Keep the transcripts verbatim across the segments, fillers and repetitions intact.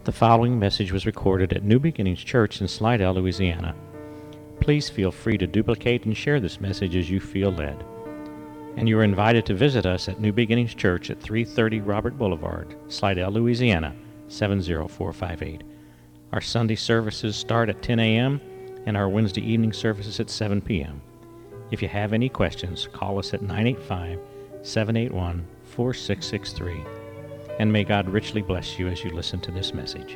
The following message was recorded at New Beginnings Church in Slidell, Louisiana. Please feel free to duplicate and share this message as you feel led. And you are invited to visit us at New Beginnings Church at three thirty Robert Boulevard, Slidell, Louisiana, seven zero four five eight. Our Sunday services start at ten a.m. and our Wednesday evening services at seven p.m. If you have any questions, call us at nine eight five, seven eight one, four six six three. And may God richly bless you as you listen to this message.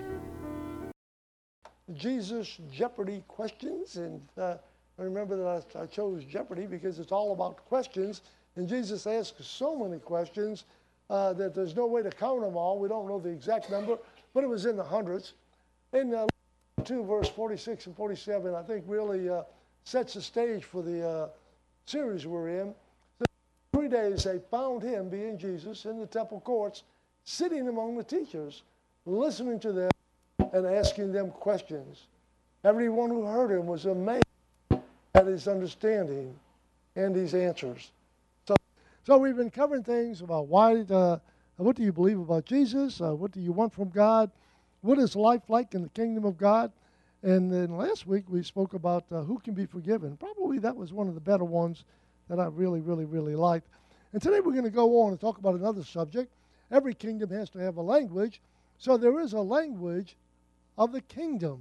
Jesus Jeopardy questions, and uh, I remember that I, I chose Jeopardy because it's all about questions, and Jesus asks so many questions uh, that there's no way to count them all. We don't know the exact number, but it was in the hundreds. And uh, two verse forty-six and forty-seven, I think really uh, sets the stage for the uh, series we're in. So three days they found him, being Jesus, in the temple courts, sitting among the teachers, listening to them and asking them questions. Everyone who heard him was amazed at his understanding and his answers. So, so we've been covering things about why, uh, what do you believe about Jesus? Uh, what do you want from God? What is life like in the kingdom of God? And then last week we spoke about uh, who can be forgiven. Probably that was one of the better ones that I really, really, really liked. And today we're going to go on and talk about another subject. Every kingdom has to have a language, so there is a language of the kingdom.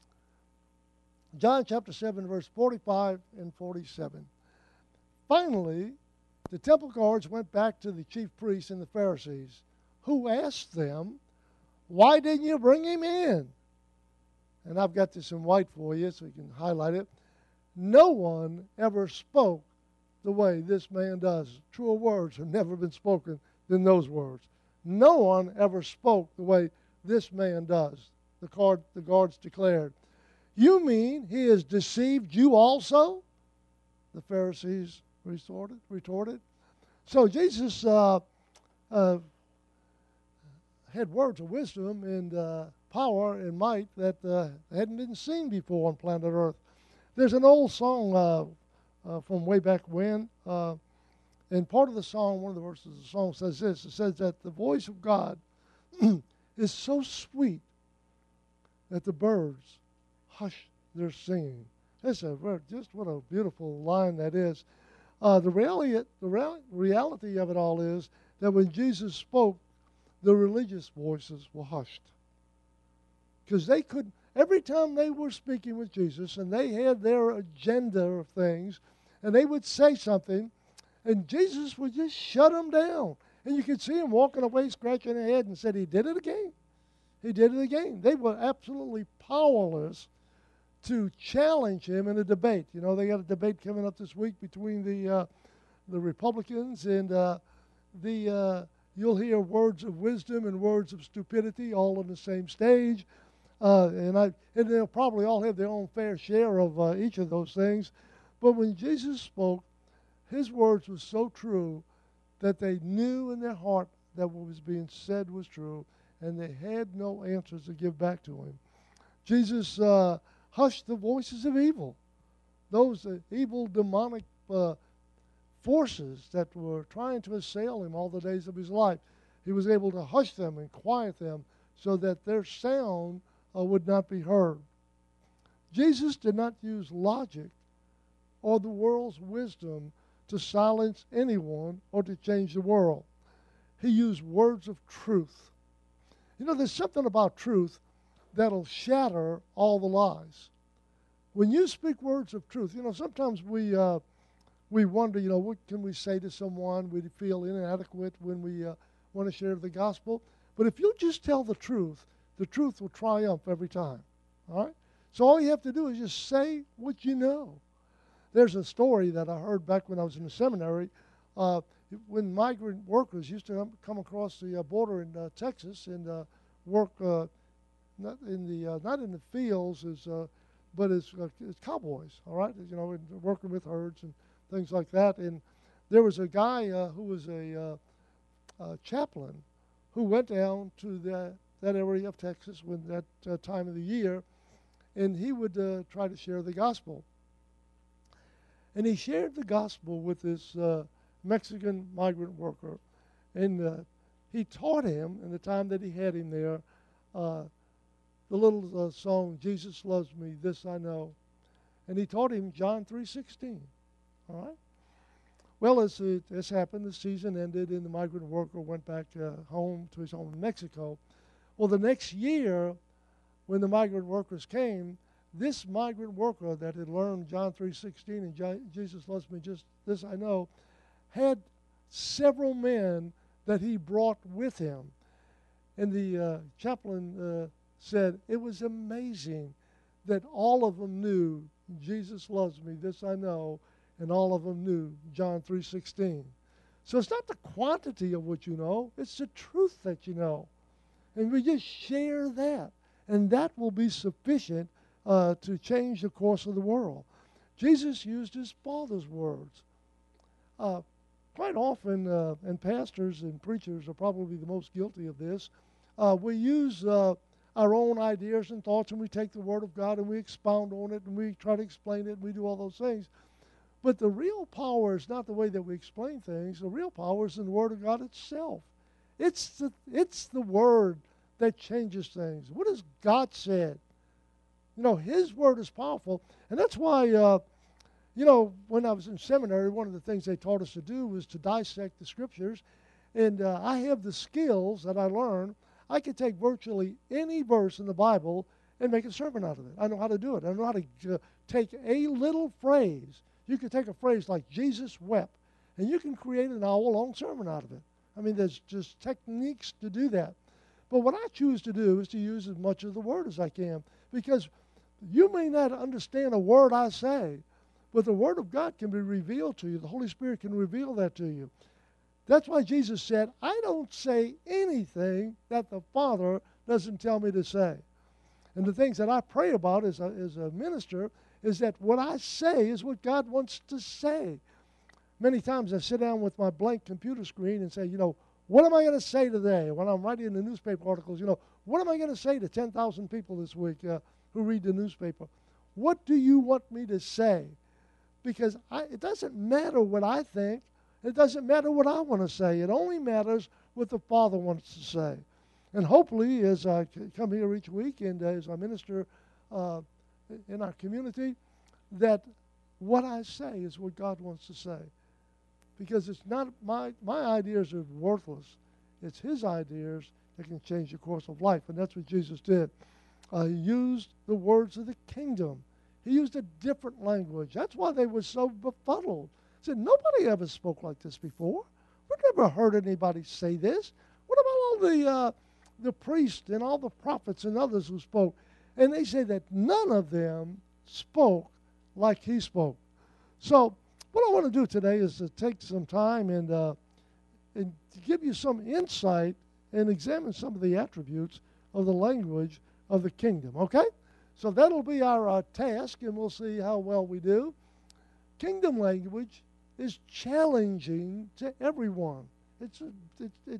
John chapter seven, verse forty-five and forty-seven. Finally, the temple guards went back to the chief priests and the Pharisees, who asked them, "Why didn't you bring him in?" And I've got this in white for you so you can highlight it. No one ever spoke the way this man does. Truer words have never been spoken than those words. No one ever spoke the way this man does. The, guard, the guards declared, "You mean he has deceived you also?" The Pharisees retorted. retorted. So Jesus uh, uh, had words of wisdom and uh, power and might that uh, hadn't been seen before on planet Earth. There's an old song uh, uh, from way back when. Uh, And part of the song, one of the verses of the song says this. It says that the voice of God is so sweet that the birds hush their singing. That's a just what a beautiful line that is. Uh, the reality, the real, reality of it all is that when Jesus spoke, the religious voices were hushed, because they couldn't. Every time they were speaking with Jesus, and they had their agenda of things, and they would say something, and Jesus would just shut them down. And you could see him walking away, scratching their head, and said, "He did it again. He did it again." They were absolutely powerless to challenge him in a debate. You know, they got a debate coming up this week between the uh, the Republicans and uh, the, uh, you'll hear words of wisdom and words of stupidity all on the same stage. Uh, and, I, and they'll probably all have their own fair share of uh, each of those things. But when Jesus spoke, his words were so true that they knew in their heart that what was being said was true, and they had no answers to give back to him. Jesus uh, hushed the voices of evil, those uh, evil demonic uh, forces that were trying to assail him all the days of his life. He was able to hush them and quiet them so that their sound uh, would not be heard. Jesus did not use logic or the world's wisdom to silence anyone or to change the world. He used words of truth. You know, there's something about truth that'll shatter all the lies. When you speak words of truth, you know, sometimes we uh, we wonder, you know, what can we say to someone? We feel inadequate when we uh, want to share the gospel. But if you just tell the truth, the truth will triumph every time. All right? So all you have to do is just say what you know. There's a story that I heard back when I was in the seminary, uh, when migrant workers used to come across the uh, border in uh, Texas and uh, work uh, not in the uh, not in the fields as uh, but as, uh, as cowboys, all right, you know, and working with herds and things like that. And there was a guy uh, who was a uh, uh, chaplain who went down to that that area of Texas when that uh, time of the year, and he would uh, try to share the gospel. And he shared the gospel with this uh, Mexican migrant worker. And uh, he taught him, in the time that he had him there, uh, the little uh, song, Jesus Loves Me, This I Know. And he taught him John three sixteen. All right? Well, as it, this happened, the season ended, and the migrant worker went back uh, home to his home in Mexico. Well, the next year, when the migrant workers came, this migrant worker that had learned John three sixteen and J- Jesus loves me, just this I know, had several men that he brought with him. And the uh, chaplain uh, said it was amazing that all of them knew Jesus loves me, this I know, and all of them knew John three sixteen. So it's not the quantity of what you know, it's the truth that you know. And we just share that, and that will be sufficient uh, to change the course of the world. Jesus used his Father's words. Uh, quite often, uh, and pastors and preachers are probably the most guilty of this, uh, we use uh, our own ideas and thoughts, and we take the Word of God and we expound on it, and we try to explain it, and we do all those things. But the real power is not the way that we explain things. The real power is in the Word of God itself. It's the, it's the Word that changes things. What has God said? You know, His Word is powerful. And that's why, uh, you know, when I was in seminary, one of the things they taught us to do was to dissect the Scriptures. And uh, I have the skills that I learned. I could take virtually any verse in the Bible and make a sermon out of it. I know how to do it. I know how to uh, take a little phrase. You could take a phrase like Jesus wept, and you can create an hour-long sermon out of it. I mean, there's just techniques to do that. But what I choose to do is to use as much of the Word as I can, because you may not understand a word I say, but the Word of God can be revealed to you. The Holy Spirit can reveal that to you. That's why Jesus said, I don't say anything that the Father doesn't tell me to say. And the things that I pray about as a, as a minister is that what I say is what God wants to say. Many times I sit down with my blank computer screen and say, you know, what am I going to say today? When I'm writing the newspaper articles, you know, what am I going to say to ten thousand people this week uh, who read the newspaper? What do you want me to say? Because I, it doesn't matter what I think. It doesn't matter what I want to say. It only matters what the Father wants to say. And hopefully, as I come here each week and as I minister uh, in our community, that what I say is what God wants to say. Because it's not my, my ideas are worthless. It's His ideas that can change the course of life. And that's what Jesus did. Uh, he used the words of the kingdom. He used a different language. That's why they were so befuddled. He said, nobody ever spoke like this before. We've never heard anybody say this. What about all the, uh, the priests and all the prophets and others who spoke? And they say that none of them spoke like he spoke. So what I want to do today is to take some time and, uh, and give you some insight and examine some of the attributes of the language of the kingdom, okay? So that'll be our uh, task, and we'll see how well we do. Kingdom language is challenging to everyone. It's a, it, it,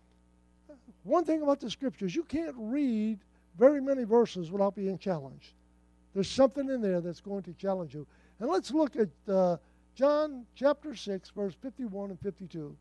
one thing about the Scriptures, you can't read very many verses without being challenged. There's something in there that's going to challenge you. And let's look at uh, John chapter six, verse fifty-one and fifty-two.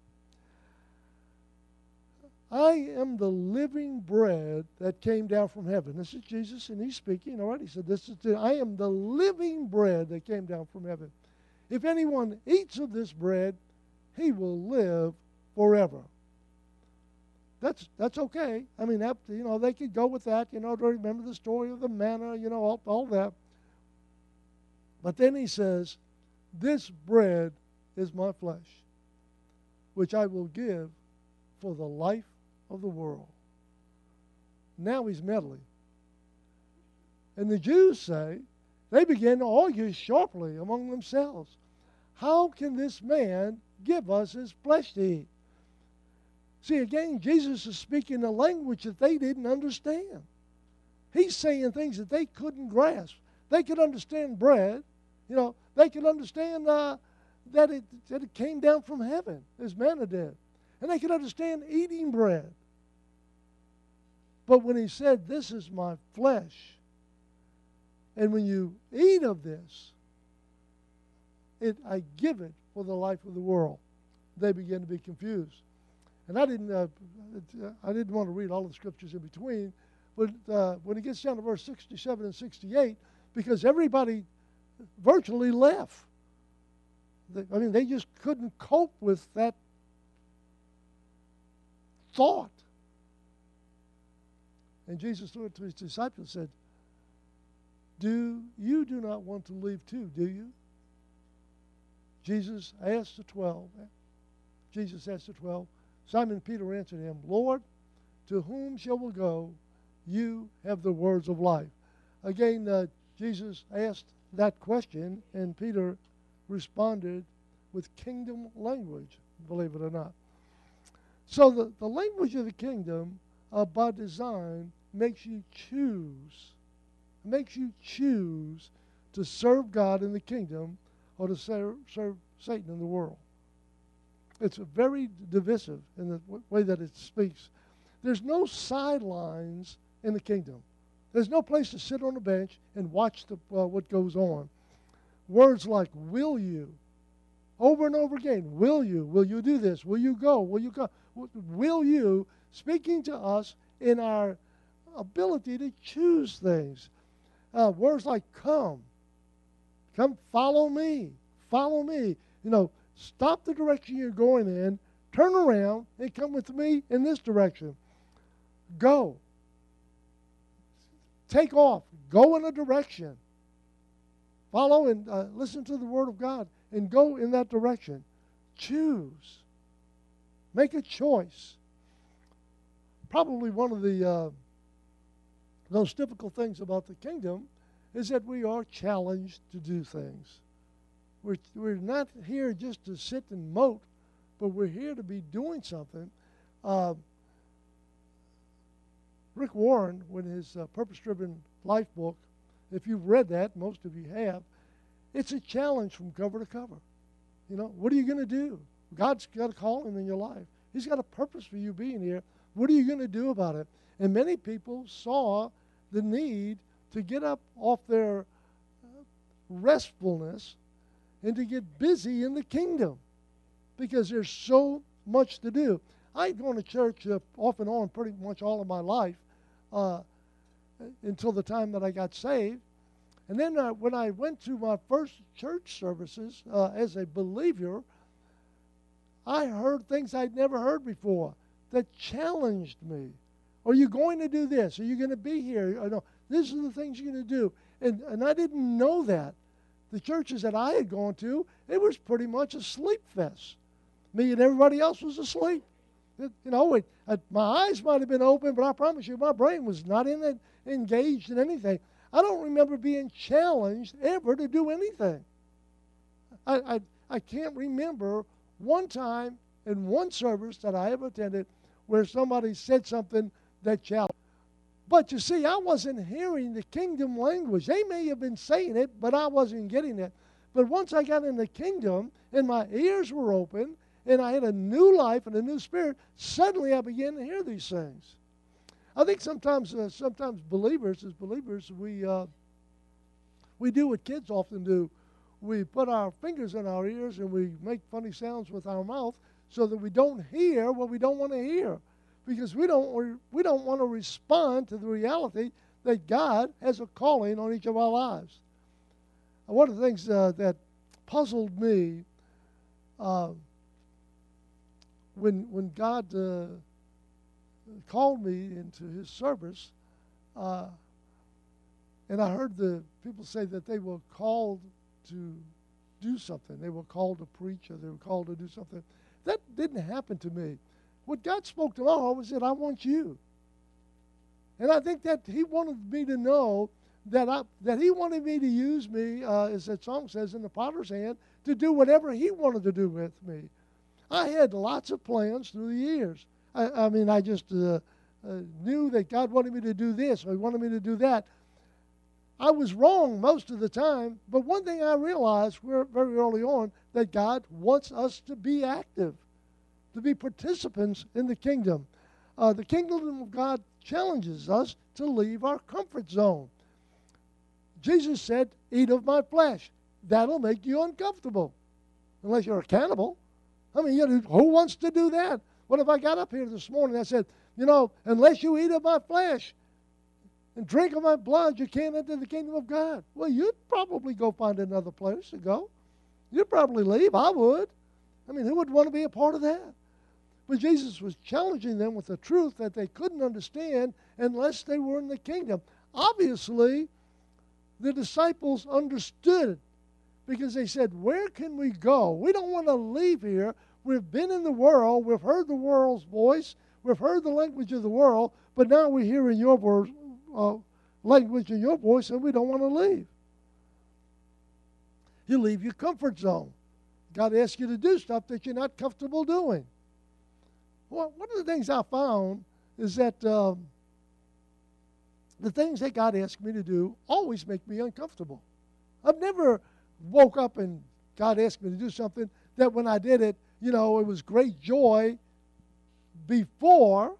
I am the living bread that came down from heaven. This is Jesus, and he's speaking. All right, he said, "This is the, I am the living bread that came down from heaven. If anyone eats of this bread, he will live forever." That's that's okay. I mean, that, you know, they could go with that. You know, to remember the story of the manna. You know, all, all that. But then he says, "This bread is my flesh, which I will give for the life of the world." Now he's meddling. And the Jews say, they begin to argue sharply among themselves. How can this man give us his flesh to eat? See, again, Jesus is speaking a language that they didn't understand. He's saying things that they couldn't grasp. They could understand bread. You know, they could understand uh, that, it, that it came down from heaven, as manna did. And they could understand eating bread. But when he said, "This is my flesh," and when you eat of this, it, I give it for the life of the world, they begin to be confused. And I didn't, uh, I didn't want to read all the scriptures in between, when, uh, when he gets down to verse sixty-seven and sixty-eight, because everybody virtually left. They, I mean, they just couldn't cope with that thought. And Jesus looked to his disciples and said, Do you do not want to leave too, do you? Jesus asked the twelve. Jesus asked the twelve. Simon Peter answered him, Lord, to whom shall we go? You have the words of life. Again, uh, Jesus asked that question, and Peter responded with kingdom language, believe it or not. So the, the language of the kingdom, uh, by design, makes you choose, makes you choose to serve God in the kingdom or to serve, serve Satan in the world. It's very divisive in the w- way that it speaks. There's no sidelines in the kingdom. There's no place to sit on a bench and watch the, uh, what goes on. Words like, will you? Over and over again, will you? Will you do this? Will you go? Will you go? Will you? Speaking to us in our ability to choose things. Uh, words like come. Come follow me. Follow me. You know, stop the direction you're going in, turn around, and come with me in this direction. Go. Take off. Go in a direction. Follow and uh, listen to the Word of God and go in that direction. Choose. Make a choice. Probably one of the uh, most difficult things about the kingdom is that we are challenged to do things. We're, we're not here just to sit and moat, but we're here to be doing something. Uh, Rick Warren, when his uh, Purpose-Driven Life book, if you've read that, most of you have, it's a challenge from cover to cover. You know, what are you going to do? God's got a calling in your life. He's got a purpose for you being here. What are you going to do about it? And many people saw the need to get up off their restfulness and to get busy in the kingdom because there's so much to do. I'd gone to church uh, off and on pretty much all of my life uh, until the time that I got saved. And then uh, when I went to my first church services uh, as a believer, I heard things I'd never heard before that challenged me. Are you going to do this? Are you going to be here? I know, these are the things you're going to do. And, and I didn't know that. The churches that I had gone to, it was pretty much a sleep fest. Me and everybody else was asleep. It, you know, it, it, my eyes might have been open, but I promise you, my brain was not in it, engaged in anything. I don't remember being challenged ever to do anything. I, I, I can't remember one time in one service that I ever attended where somebody said something that challenged. But you see, I wasn't hearing the kingdom language. They may have been saying it, but I wasn't getting it. But once I got in the kingdom and my ears were open and I had a new life and a new spirit, suddenly I began to hear these things. I think sometimes, uh, sometimes believers, as believers, we uh, we do what kids often do. We put our fingers in our ears and we make funny sounds with our mouth so that we don't hear what we don't want to hear. Because we don't we don't want to respond to the reality that God has a calling on each of our lives. And one of the things uh, that puzzled me uh, when when God uh, called me into His service, uh, and I heard the people say that they were called to do something. They were called to preach, or they were called to do something. That didn't happen to me. What God spoke to my heart was that I want you. And I think that He wanted me to know that I, that He wanted me to use me, uh, as that song says, in the potter's hand, to do whatever He wanted to do with me. I had lots of plans through the years. I, I mean, I just uh, uh, knew that God wanted me to do this, or He wanted me to do that. I was wrong most of the time, but one thing I realized very early on, that God wants us to be active, to be participants in the kingdom. Uh, the kingdom of God challenges us to leave our comfort zone. Jesus said, eat of my flesh. That'll make you uncomfortable, unless you're a cannibal. I mean, you know, who wants to do that? What if I got up here this morning and I said, you know, unless you eat of my flesh, and drink of my blood, you can't enter the kingdom of God. Well, you'd probably go find another place to go. You'd probably leave. I would. I mean, who would want to be a part of that? But Jesus was challenging them with a truth that they couldn't understand unless they were in the kingdom. Obviously, the disciples understood it because they said, where can we go? We don't want to leave here. We've been in the world. We've heard the world's voice. We've heard the language of the world. But now we're hearing your word, uh, language and your voice, and we don't want to leave. You leave your comfort zone. God asks you to do stuff that you're not comfortable doing. Well, one of the things I found is that um, the things that God asks me to do always make me uncomfortable. I've never woke up and God asked me to do something that when I did it, you know, it was great joy before,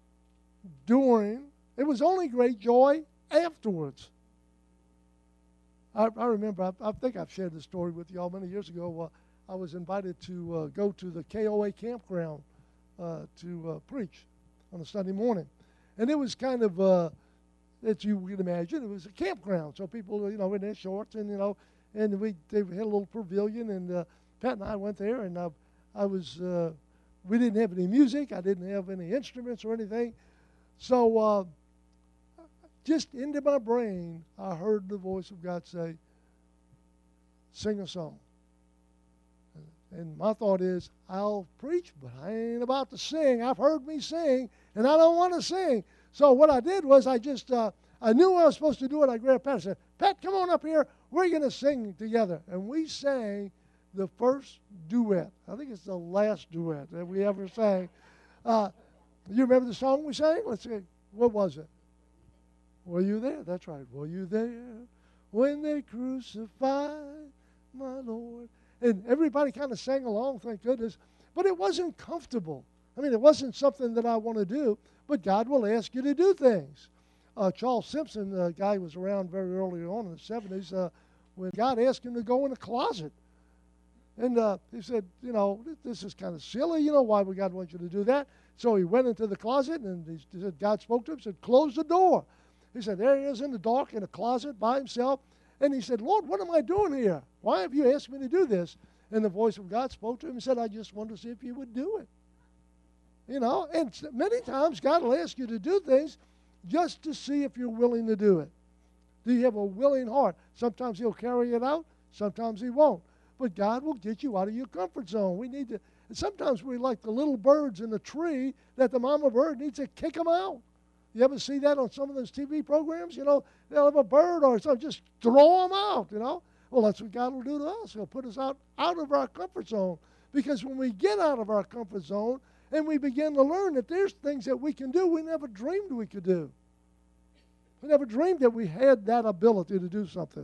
during. It was only great joy afterwards. I, I remember, I, I think I've shared this story with you all many years ago. Uh, I was invited to uh, go to the K O A campground uh, to uh, preach on a Sunday morning. And it was kind of, uh, as you can imagine, it was a campground. So people, you know, in their shorts and, you know, and we they had a little pavilion. And uh, Pat and I went there, and I, I was, uh, we didn't have any music. I didn't have any instruments or anything. So uh, just into my brain, I heard the voice of God say, sing a song. And my thought is, I'll preach, but I ain't about to sing. I've heard me sing, and I don't want to sing. So what I did was I just, uh, I knew I was supposed to do it. I grabbed Pat and said, Pat, come on up here. We're going to sing together. And we sang the first duet. I think it's the last duet that we ever sang. Uh, you remember the song we sang? Let's see. What was it? Were you there? That's right. Were you there when they crucified my Lord? And everybody kind of sang along, thank goodness. But it wasn't comfortable. I mean, it wasn't something that I want to do. But God will ask you to do things. Uh, Charles Simpson, the guy who was around very early on in the seventies, uh, when God asked him to go in a closet. And uh, he said, you know, this is kind of silly. You know, why would God want you to do that? So he went into the closet, and he said, God spoke to him, said, close the door. He said, there he is in the dark in a closet by himself. And he said, Lord, what am I doing here? Why have you asked me to do this? And the voice of God spoke to him and said, I just wanted to see if you would do it. You know, and many times God will ask you to do things just to see if you're willing to do it. Do you have a willing heart? Sometimes he'll carry it out. Sometimes he won't. But God will get you out of your comfort zone. We need to, and sometimes we're like the little birds in the tree that the mama bird needs to kick them out. You ever see that on some of those T V programs? You know, they'll have a bird or something, just throw them out, you know. Well, that's what God will do to us. He'll put us out, out of our comfort zone. Because when we get out of our comfort zone and we begin to learn that there's things that we can do we never dreamed we could do. We never dreamed that we had that ability to do something.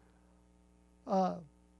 Uh,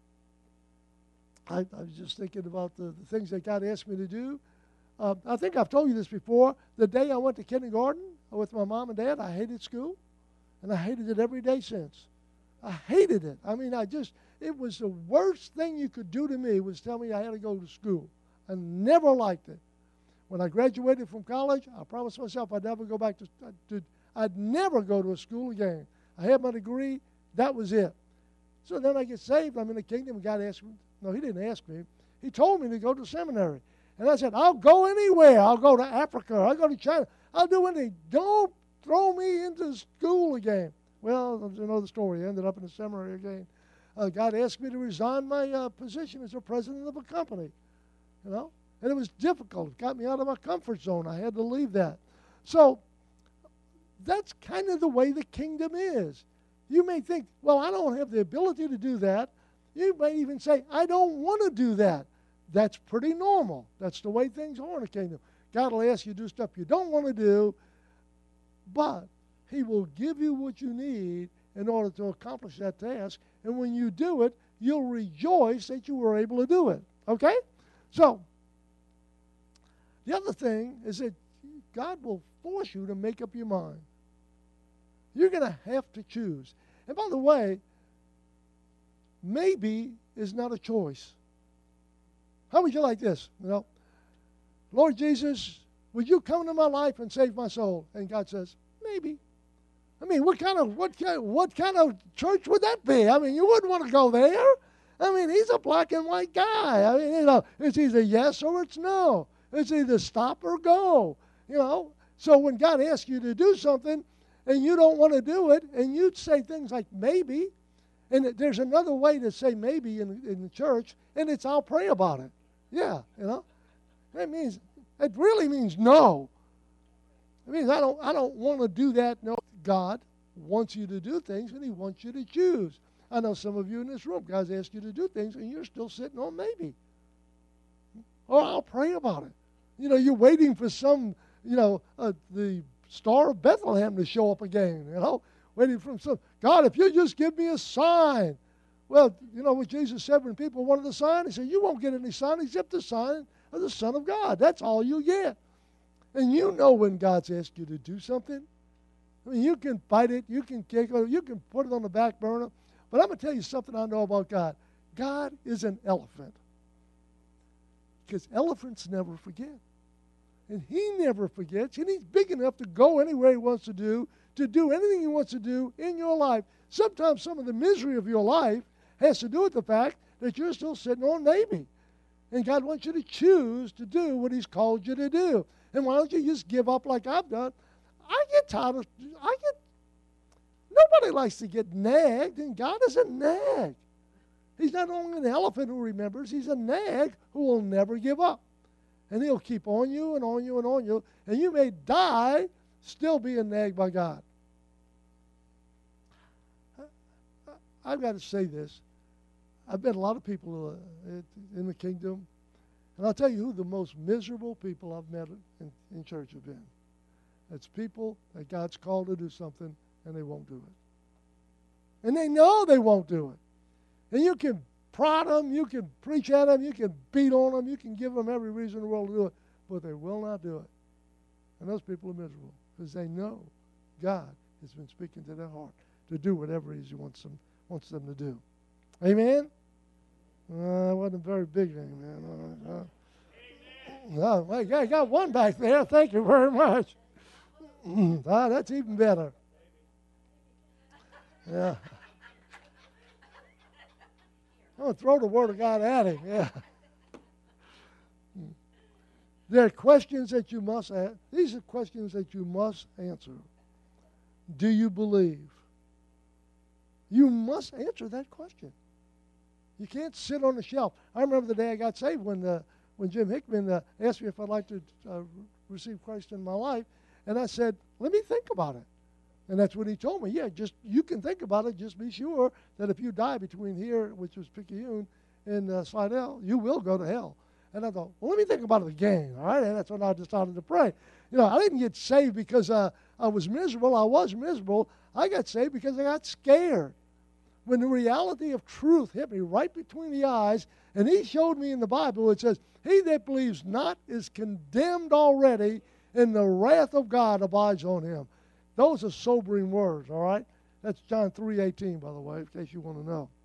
I, I was just thinking about the, the things that God asked me to do. Uh, I think I've told you this before. The day I went to kindergarten with my mom and dad, I hated school, and I hated it every day since. I hated it. I mean, I just, it was the worst thing you could do to me was tell me I had to go to school. I never liked it. When I graduated from college, I promised myself I'd never go back to, to I'd never go to a school again. I had my degree. That was it. So then I get saved. I'm in the kingdom, and God asked me. No, he didn't ask me. He told me to go to seminary. And I said, I'll go anywhere. I'll go to Africa. I'll go to China. I'll do anything. Don't throw me into school again. Well, there's another story. I ended up in the seminary again. Uh, God asked me to resign my uh, position as a president of a company. You know? And it was difficult. It got me out of my comfort zone. I had to leave that. So that's kind of the way the kingdom is. You may think, well, I don't have the ability to do that. You may even say, I don't want to do that. That's pretty normal. That's the way things are in the kingdom. God will ask you to do stuff you don't want to do, but he will give you what you need in order to accomplish that task. And when you do it, you'll rejoice that you were able to do it. Okay? So, the other thing is that God will force you to make up your mind. You're going to have to choose. And by the way, maybe is not a choice. How would you like this? You know, Lord Jesus, would you come into my life and save my soul? And God says, maybe. I mean, what kind of what kind what kind of church would that be? I mean, you wouldn't want to go there. I mean, he's a black and white guy. I mean, you know, it's either yes or it's no. It's either stop or go. You know. So when God asks you to do something and you don't want to do it, and you say things like maybe, and there's another way to say maybe in in the church, and it's I'll pray about it. Yeah, you know. That means it really means no. It means I don't I don't want to do that. No, God wants you to do things, and He wants you to choose. I know some of you in this room, God's asked you to do things, and you're still sitting on maybe. Or I'll pray about it. You know, you're waiting for some, you know, uh, the Star of Bethlehem to show up again, you know, waiting for some, God, if you just give me a sign. Well, you know what Jesus said when people wanted a sign? He said, you won't get any sign except the sign of the Son of God. That's all you get. And you know when God's asked you to do something. I mean, you can fight it, you can kick it, you can put it on the back burner. But I'm going to tell you something I know about God. God is an elephant. Because elephants never forget. And He never forgets. And He's big enough to go anywhere He wants to do, to do anything He wants to do in your life. Sometimes some of the misery of your life has to do with the fact that you're still sitting on maybe. And God wants you to choose to do what He's called you to do. And why don't you just give up like I've done? I get tired of, I get, nobody likes to get nagged, and God is a nag. He's not only an elephant who remembers, He's a nag who will never give up. And He'll keep on you and on you and on you, and you may die still being nagged by God. I've got to say this. I've met a lot of people uh, in the kingdom, and I'll tell you who the most miserable people I've met in, in church have been. It's people that God's called to do something, and they won't do it. And they know they won't do it. And you can prod them, you can preach at them, you can beat on them, you can give them every reason in the world to do it, but they will not do it. And those people are miserable because they know God has been speaking to their heart to do whatever He wants them, wants them to do. Amen? Uh, wasn't very big amen. Uh, uh, no, I got one back there. Thank you very much. Ah, that's even better. Yeah. I'm going to throw the Word of God at him. Yeah. There are questions that you must ask. These are questions that you must answer. Do you believe? You must answer that question. You can't sit on the shelf. I remember the day I got saved when uh, when Jim Hickman uh, asked me if I'd like to uh, receive Christ in my life. And I said, let me think about it. And that's what he told me. Yeah, just you can think about it. Just be sure that if you die between here, which was Picayune, and uh, Slidell, you will go to hell. And I thought, well, let me think about it again. All right, and that's when I decided to pray. You know, I didn't get saved because uh, I was miserable. I was miserable. I got saved because I got scared. When the reality of truth hit me right between the eyes, and he showed me in the Bible, it says, he that believes not is condemned already, and the wrath of God abides on him. Those are sobering words, all right? That's John three eighteen, by the way, in case you want to know.